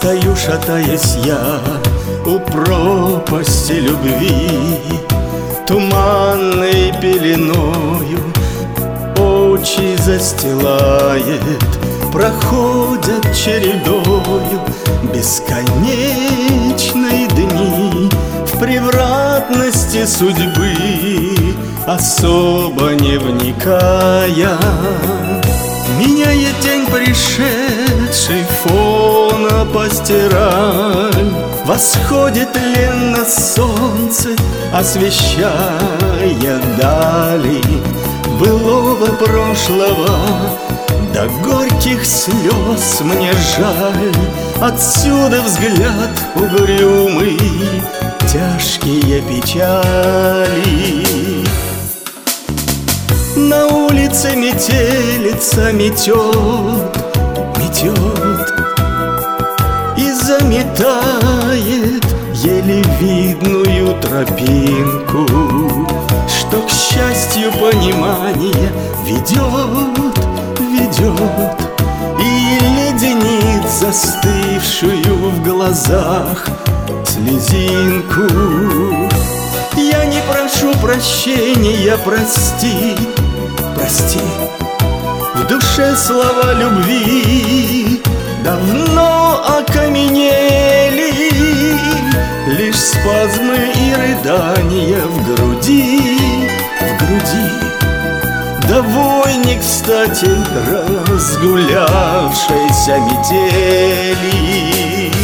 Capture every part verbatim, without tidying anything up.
Стою, шатаясь я у пропасти любви, туманной пеленою очи застилает, проходят чередою бесконечные дни. В превратности судьбы особо не вникая, меняет тень пришедший фона постираль. Восходит ленно солнце, освещая дали былого прошлого. До горьких слез мне жаль, отсюда взгляд угрюмый, тяжкие печали. На улице метелица метет, метет и заметает еле видную тропинку, что к счастью понимание ведет, ведет и леденит застывшую в глазах слезинку. Я не прошу прощения, прости, прости. В душе слова любви давно окаменели, лишь спазмы и рыдания в груди, в груди. Да вой не кстати разгулявшейся метели.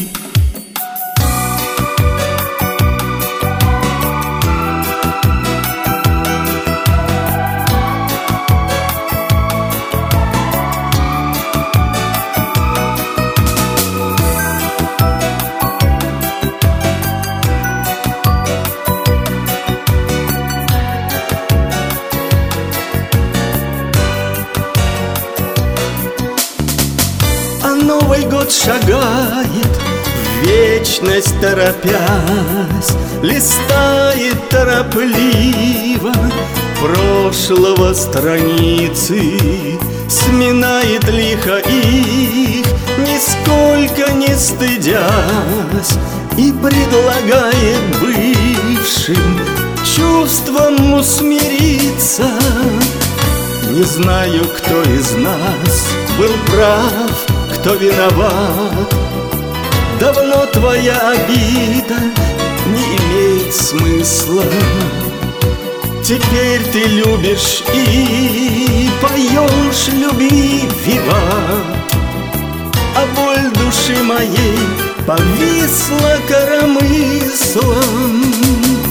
Новый год шагает, в вечность торопясь, листает торопливо прошлого страницы, сминает лихо их, нисколько не стыдясь, и предлагает бывшим чувствам усмириться. Не знаю, кто из нас был прав, кто виноват. Давно твоя обида не имеет смысла. Теперь ты любишь и поешь любви виват, а боль души моей повисла коромыслом.